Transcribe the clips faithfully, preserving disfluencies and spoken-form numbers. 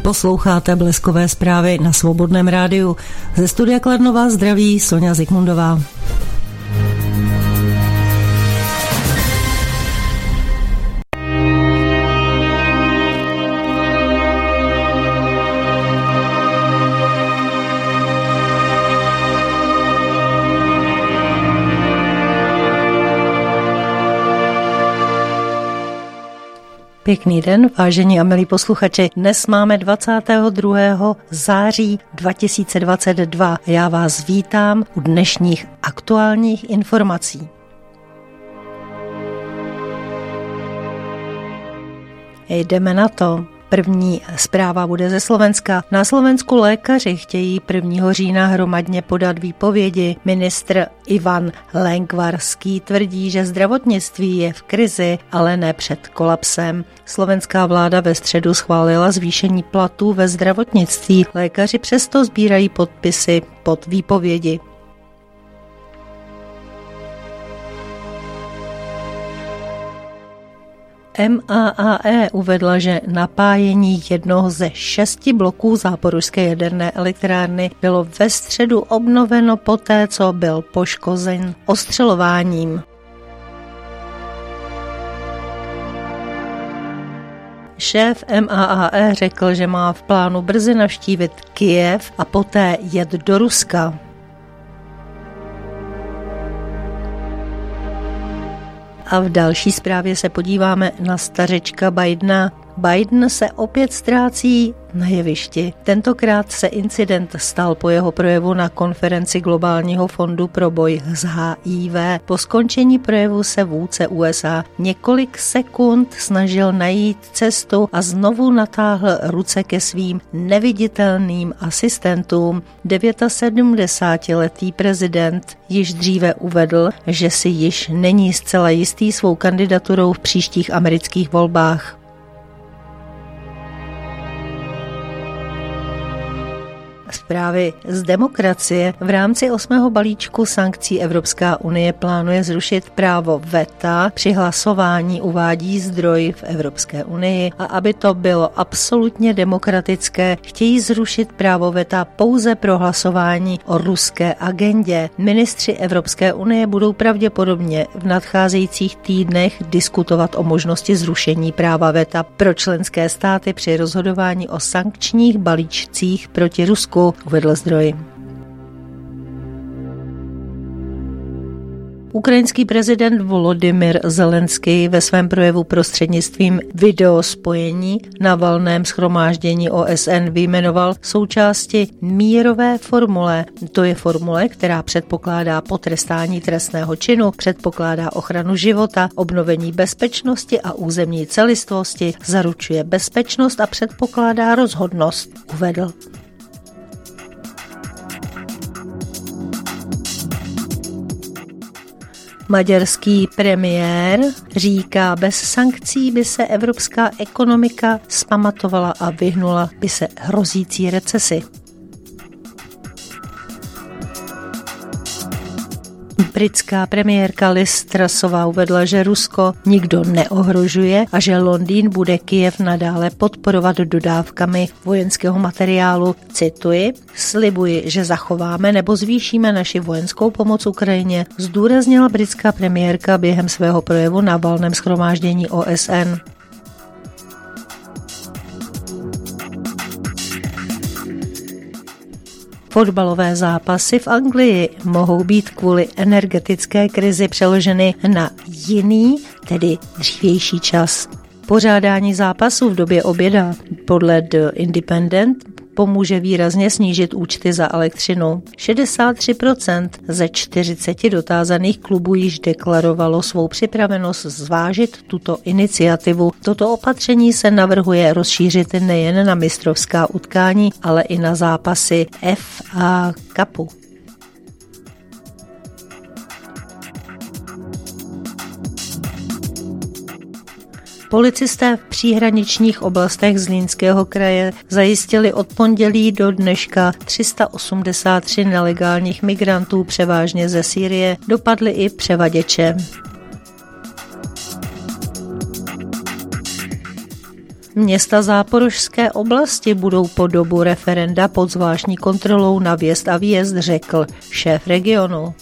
Posloucháte Bleskové zprávy na Svobodném rádiu. Ze studia Kladno vás zdraví Sonja Zikmundová. Pěkný den, vážení a milí posluchači. Dnes máme dvacátého druhého září dva tisíce dvacet dva. Já vás vítám u dnešních aktuálních informací. Jdeme na to. První zpráva bude ze Slovenska. Na Slovensku lékaři chtějí prvního října hromadně podat výpovědi. Ministr Ivan Lengvarský tvrdí, že zdravotnictví je v krizi, ale ne před kolapsem. Slovenská vláda ve středu schválila zvýšení platů ve zdravotnictví. Lékaři přesto sbírají podpisy pod výpovědi. M A A E uvedla, že napájení jednoho ze šesti bloků Záporožské jaderné elektrárny bylo ve středu obnoveno poté, co byl poškozen ostřelováním. Šéf M A A E řekl, že má v plánu brzy navštívit Kyjev a poté jet do Ruska. A v další zprávě se podíváme na stařečka Bidena. Biden se opět ztrácí na jevišti. Tentokrát se incident stal po jeho projevu na konferenci Globálního fondu pro boj s H I V. Po skončení projevu se vůdce U S A několik sekund snažil najít cestu a znovu natáhl ruce ke svým neviditelným asistentům. sedmdesátidevítiletý prezident již dříve uvedl, že si již není zcela jistý svou kandidaturou v příštích amerických volbách. Zprávy z demokracie. V rámci osmého balíčku sankcí Evropská unie plánuje zrušit právo veta při hlasování, uvádí zdroj v Evropské unii, a aby to bylo absolutně demokratické, chtějí zrušit právo veta pouze pro hlasování o ruské agendě. Ministři Evropské unie budou pravděpodobně v nadcházejících týdnech diskutovat o možnosti zrušení práva veta pro členské státy při rozhodování o sankčních balíčcích proti Rusku, uvedl zdroj. Ukrajinský prezident Volodymyr Zelenský ve svém projevu prostřednictvím videospojení na valném shromáždění O S N vyjmenoval součásti mírové formule. To je formule, která předpokládá potrestání trestného činu, předpokládá ochranu života, obnovení bezpečnosti a územní celistvosti, zaručuje bezpečnost a předpokládá rozhodnost, uvedl. Maďarský premiér říká, bez sankcí by se evropská ekonomika vzpamatovala a vyhnula by se hrozící recesi. Britská premiérka Liz Trussová uvedla, že Rusko nikdo neohrožuje a že Londýn bude Kyjev nadále podporovat dodávkami vojenského materiálu. Cituji, slibuji, že zachováme nebo zvýšíme naši vojenskou pomoc Ukrajině, zdůraznila britská premiérka během svého projevu na valném shromáždění O S N. Fotbalové zápasy v Anglii mohou být kvůli energetické krizi přeloženy na jiný, tedy dřívější čas. Pořádání zápasů v době oběda podle The Independent pomůže výrazně snížit účty za elektřinu. šedesát tři procent ze čtyřiceti dotázaných klubů již deklarovalo svou připravenost zvážit tuto iniciativu. Toto opatření se navrhuje rozšířit nejen na mistrovská utkání, ale i na zápasy F A Cupu. Policisté v příhraničních oblastech Zlínského kraje zajistili od pondělí do dneška tři sta osmdesát tři nelegálních migrantů, převážně ze Sýrie, dopadli i převaděče. Města Záporožské oblasti budou po dobu referenda pod zvláštní kontrolou na vjezd a výjezd, řekl šéf regionu.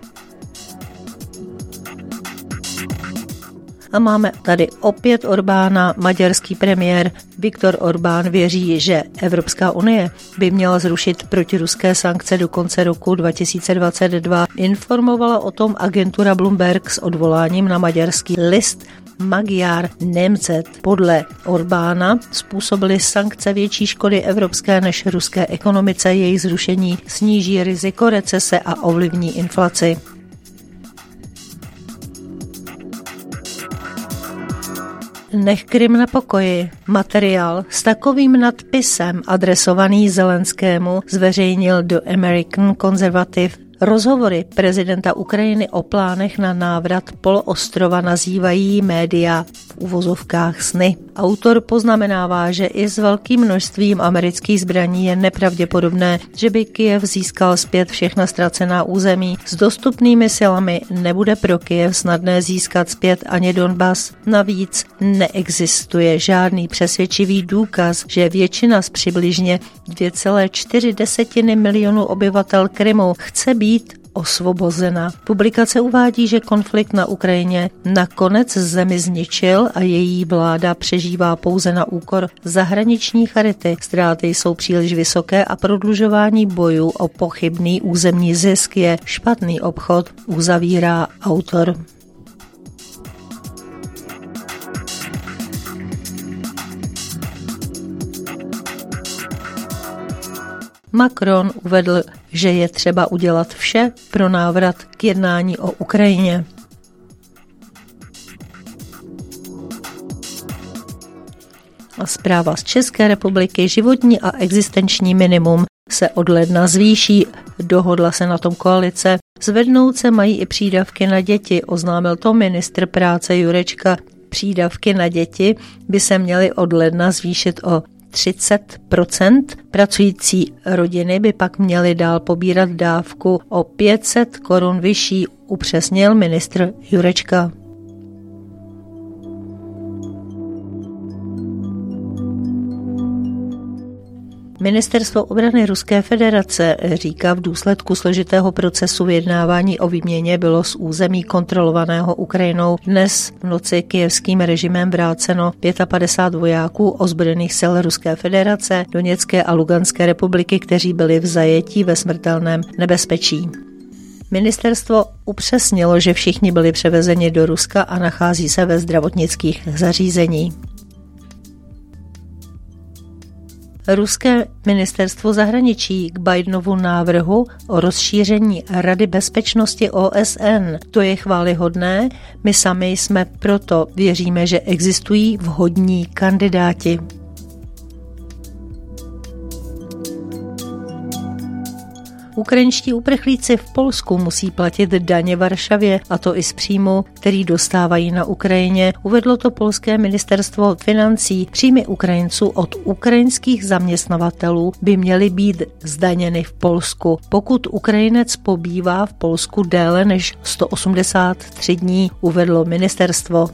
A máme tady opět Orbána. Maďarský premiér Viktor Orbán věří, že Evropská unie by měla zrušit protiruské sankce do konce roku dva tisíce dvacet dva. Informovala o tom agentura Bloomberg s odvoláním na maďarský list Magyar Nemzet. Podle Orbána způsobily sankce větší škody evropské než ruské ekonomice. Jejich zrušení sníží riziko recese a ovlivní inflaci. Nech Krym na pokoji. Materiál s takovým nadpisem adresovaný Zelenskému zveřejnil The American Conservative. Rozhovory prezidenta Ukrajiny o plánech na návrat poloostrova nazývají média v uvozovkách sny. Autor poznamenává, že i s velkým množstvím amerických zbraní je nepravděpodobné, že by Kyjev získal zpět všechna ztracená území. S dostupnými silami nebude pro Kyjev snadné získat zpět ani Donbas. Navíc neexistuje žádný přesvědčivý důkaz, že většina z přibližně dvě celé čtyři milionu obyvatel Krymu chce být osvobozena. Publikace uvádí, že konflikt na Ukrajině nakonec zemi zničil a její vláda přežívá pouze na úkor zahraniční charity. Ztráty jsou příliš vysoké a prodlužování bojů o pochybný územní zisk je špatný obchod, uzavírá autor. Macron uvedl, že je třeba udělat vše pro návrat k jednání o Ukrajině. A zpráva z České republiky: životní a existenční minimum se od ledna zvýší, dohodla se na tom koalice. Zvednout se mají i přídavky na děti, oznámil to ministr práce Jurečka. Přídavky na děti by se měly od ledna zvýšit o třicet procent. Pracující rodiny by pak měly dál pobírat dávku o pět set korun vyšší, upřesnil ministr Jurečka. Ministerstvo obrany Ruské federace říká, v důsledku složitého procesu vyjednávání o výměně bylo z území kontrolovaného Ukrajinou dnes v noci kyjevským režimem vráceno padesát pět vojáků ozbrojených sil Ruské federace, Doněcké a Luganské republiky, kteří byli v zajetí ve smrtelném nebezpečí. Ministerstvo upřesnilo, že všichni byli převezeni do Ruska a nachází se ve zdravotnických zařízení. Ruské ministerstvo zahraničí k Bidenovu návrhu o rozšíření Rady bezpečnosti O S N. To je chvályhodné, my sami jsme proto, věříme, že existují vhodní kandidáti. Ukrajinští uprchlíci v Polsku musí platit daně Varšavě, a to i z příjmu, který dostávají na Ukrajině. Uvedlo to polské ministerstvo financí. Příjmy Ukrajinců od ukrajinských zaměstnavatelů by měly být zdaněny v Polsku, pokud Ukrajinec pobývá v Polsku déle než sto osmdesát tři dní, uvedlo ministerstvo.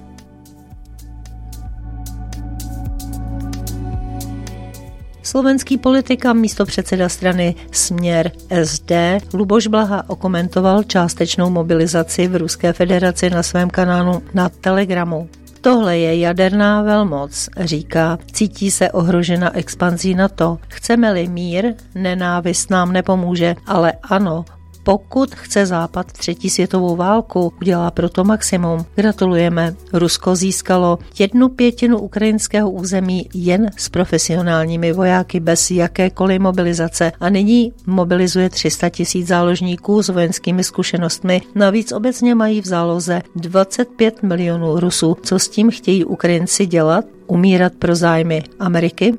Slovenský politik a místopředseda strany Směr S D Luboš Blaha okomentoval částečnou mobilizaci v Ruské federaci na svém kanálu na Telegramu. Tohle je jaderná velmoc, říká, cítí se ohrožena expanzí NATO. Chceme-li mír, nenávist nám nepomůže, ale ano, pokud chce Západ třetí světovou válku, udělá proto maximum. Gratulujeme. Rusko získalo jednu pětinu ukrajinského území jen s profesionálními vojáky bez jakékoliv mobilizace a nyní mobilizuje tři sta tisíc záložníků s vojenskými zkušenostmi. Navíc obecně mají v záloze dvacet pět milionů Rusů. Co s tím chtějí Ukrajinci dělat? Umírat pro zájmy Ameriky?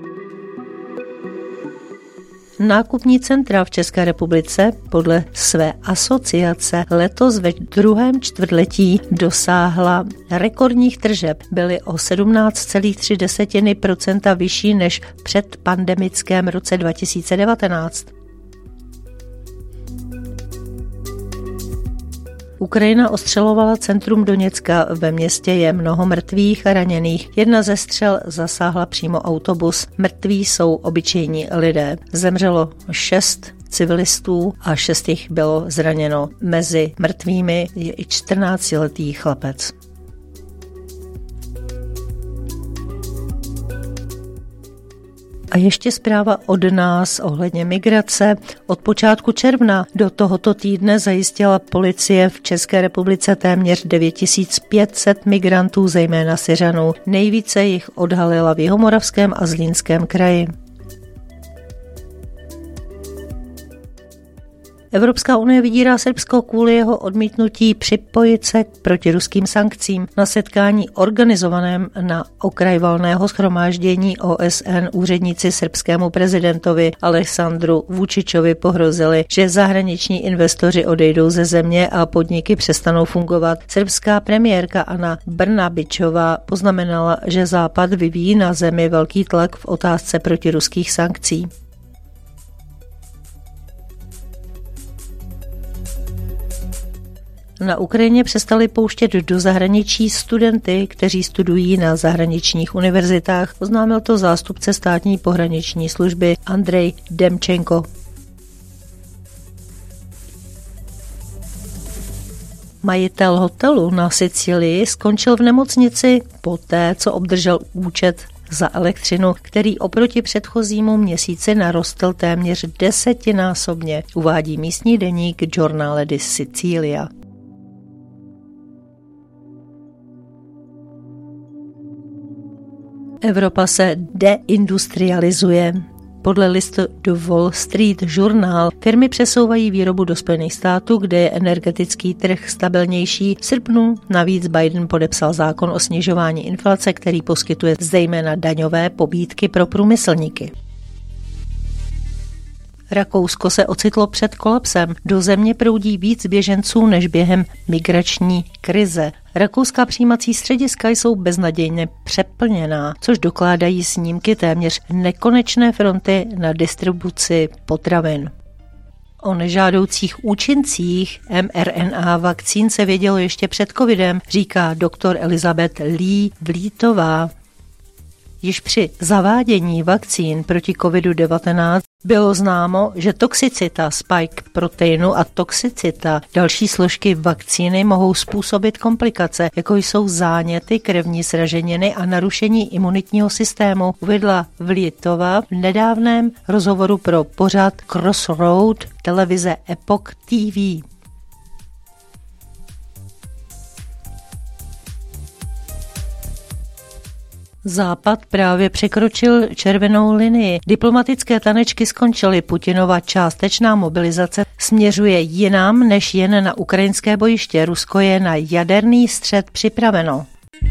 Nákupní centra v České republice podle své asociace letos ve druhém čtvrtletí dosáhla rekordních tržeb. Byly o sedmnáct celá tři procenta vyšší než v předpandemickém roce dva tisíce devatenáct. Ukrajina ostřelovala centrum Doněcka, ve městě je mnoho mrtvých a raněných. Jedna ze střel zasáhla přímo autobus. Mrtví jsou obyčejní lidé. Zemřelo šest civilistů a šest jich bylo zraněno. Mezi mrtvými je i čtrnáctiletý chlapec. A ještě zpráva od nás ohledně migrace. Od počátku června do tohoto týdne zajistila policie v České republice téměř devět tisíc pět set migrantů, zejména Syřanů. Nejvíce jich odhalila v Jihomoravském a Zlínském kraji. Evropská unie vydírá Srbsko kvůli jeho odmítnutí připojit se k protiruským sankcím. Na setkání organizovaném na okraj valného shromáždění O S N úředníci srbskému prezidentovi Aleksandru Vučičovi pohrozili, že zahraniční investoři odejdou ze země a podniky přestanou fungovat. Srbská premiérka Ana Brnabićová poznamenala, že Západ vyvíjí na zemi velký tlak v otázce protiruských sankcí. Na Ukrajině přestali pouštět do zahraničí studenty, kteří studují na zahraničních univerzitách, oznámil to zástupce státní pohraniční služby Andrej Demčenko. Majitel hotelu na Sicílii skončil v nemocnici poté, co obdržel účet za elektřinu, který oproti předchozímu měsíci narostl téměř desetinásobně, uvádí místní deník Giornale di Sicilia. Evropa se deindustrializuje. Podle listu The Wall Street Journal firmy přesouvají výrobu do Spojených států, kde je energetický trh stabilnější. V srpnu navíc Biden podepsal zákon o snižování inflace, který poskytuje zejména daňové pobídky pro průmyslníky. Rakousko se ocitlo před kolapsem. Do země proudí víc běženců než během migrační krize. Rakouská přijímací střediska jsou beznadějně přeplněná, což dokládají snímky téměř nekonečné fronty na distribuci potravin. O nežádoucích účincích em er en á vakcín se vědělo ještě před covidem, říká doktor Elizabeth Lee Vlítová. Již při zavádění vakcín proti kovidu devatenáct bylo známo, že toxicita spike proteinu a toxicita další složky vakcíny mohou způsobit komplikace, jako jsou záněty, krevní sraženiny a narušení imunitního systému, uvedla Vlítová v nedávném rozhovoru pro pořad Crossroad televize Epoch T V. Západ právě překročil červenou linii. Diplomatické tanečky skončily. Putinova částečná mobilizace směřuje jinam než jen na ukrajinské bojiště. Rusko je na jaderný střet připraveno.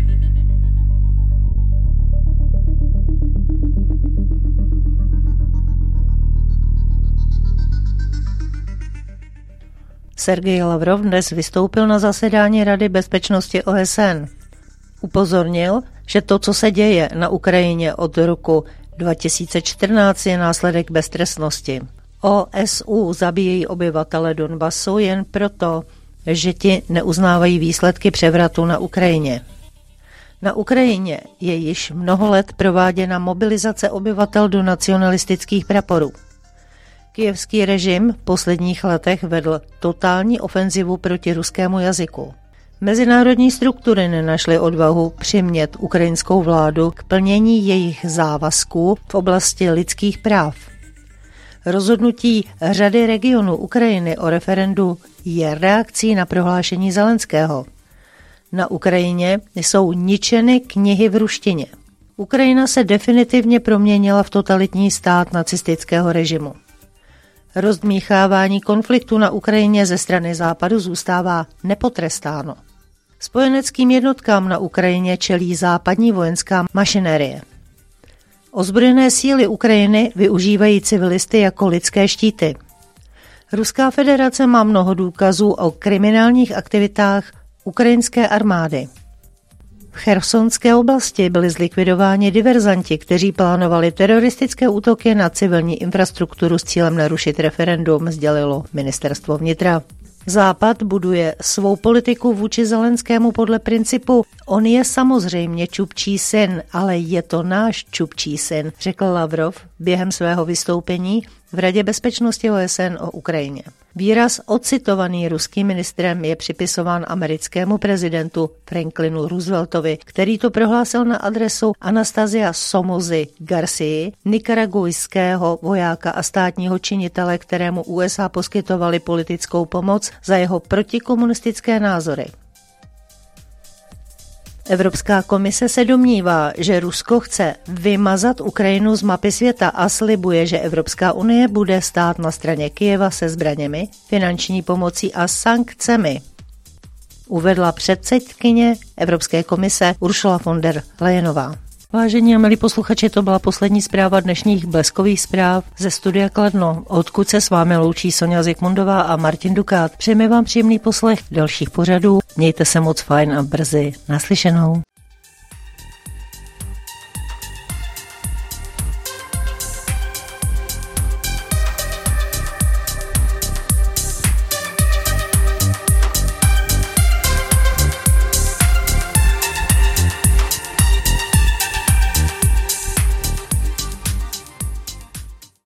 Sergej Lavrov dnes vystoupil na zasedání Rady bezpečnosti O S N. Upozornil, že to, co se děje na Ukrajině od roku dva tisíce čtrnáct, je následek beztrestnosti. O S U zabíjejí obyvatele Donbasu jen proto, že ti neuznávají výsledky převratu na Ukrajině. Na Ukrajině je již mnoho let prováděna mobilizace obyvatel do nacionalistických praporů. Kyjevský režim v posledních letech vedl totální ofenzivu proti ruskému jazyku. Mezinárodní struktury nenašly odvahu přimět ukrajinskou vládu k plnění jejich závazků v oblasti lidských práv. Rozhodnutí řady regionů Ukrajiny o referendu je reakcí na prohlášení Zelenského. Na Ukrajině jsou ničeny knihy v ruštině. Ukrajina se definitivně proměnila v totalitní stát nacistického režimu. Rozdmíchávání konfliktu na Ukrajině ze strany Západu zůstává nepotrestáno. Spojeneckým jednotkám na Ukrajině čelí západní vojenská mašinérie. Ozbrojené síly Ukrajiny využívají civilisty jako lidské štíty. Ruská federace má mnoho důkazů o kriminálních aktivitách ukrajinské armády. V Chersonské oblasti byli zlikvidováni diverzanti, kteří plánovali teroristické útoky na civilní infrastrukturu s cílem narušit referendum, sdělilo ministerstvo vnitra. Západ buduje svou politiku vůči Zelenskému podle principu on je samozřejmě čupčí syn, ale je to náš čupčí syn, řekl Lavrov během svého vystoupení v Radě bezpečnosti O S N o Ukrajině. Výraz ocitovaný ruským ministrem je připisován americkému prezidentu Franklinu Rooseveltovi, který to prohlásil na adresu Anastasia Somozy Garcii, nikaragujského vojáka a státního činitele, kterému U S A poskytovali politickou pomoc za jeho protikomunistické názory. Evropská komise se domnívá, že Rusko chce vymazat Ukrajinu z mapy světa a slibuje, že Evropská unie bude stát na straně Kyjeva se zbraněmi, finanční pomocí a sankcemi, uvedla předsedkyně Evropské komise Ursula von der Leyenová. Vážení a milí posluchači, to byla poslední zpráva dnešních Bleskových zpráv ze studia Kladno, odkud se s vámi loučí Sonja Zikmundová a Martin Dukát. Přejeme vám příjemný poslech dalších pořadů, mějte se moc fajn a brzy naslyšenou.